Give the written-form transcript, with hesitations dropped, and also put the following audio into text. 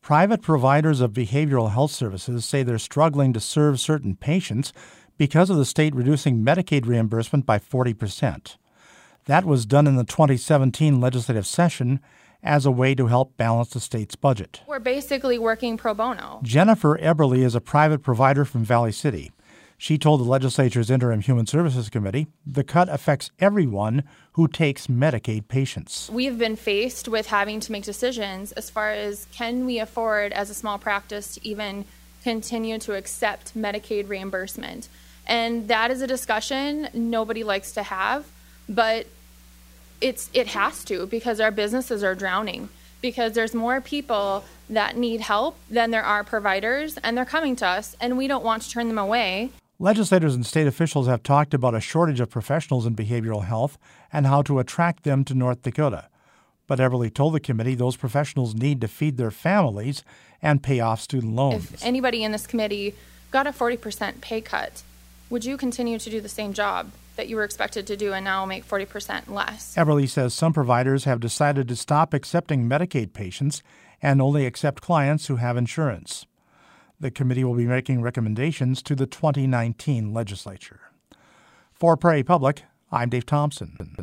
Private providers of behavioral health services say they're struggling to serve certain patients because of the state reducing Medicaid reimbursement by 40%. That was done in the 2017 legislative session as a way to help balance the state's budget. We're basically working pro bono. Jennifer Eberly is a private provider from Valley City. She told the legislature's Interim Human Services Committee the cut affects everyone who takes Medicaid patients. We've been faced with having to make decisions as far as can we afford as a small practice to even continue to accept Medicaid reimbursement. And that is a discussion nobody likes to have, but it has to, because our businesses are drowning, because there's more people that need help than there are providers, and they're coming to us, and we don't want to turn them away. Legislators and state officials have talked about a shortage of professionals in behavioral health and how to attract them to North Dakota. But Eberly told the committee those professionals need to feed their families and pay off student loans. If anybody in this committee got a 40% pay cut, would you continue to do the same job that you were expected to do and now make 40% less? Eberly says some providers have decided to stop accepting Medicaid patients and only accept clients who have insurance. The committee will be making recommendations to the 2019 legislature. For Prairie Public, I'm Dave Thompson.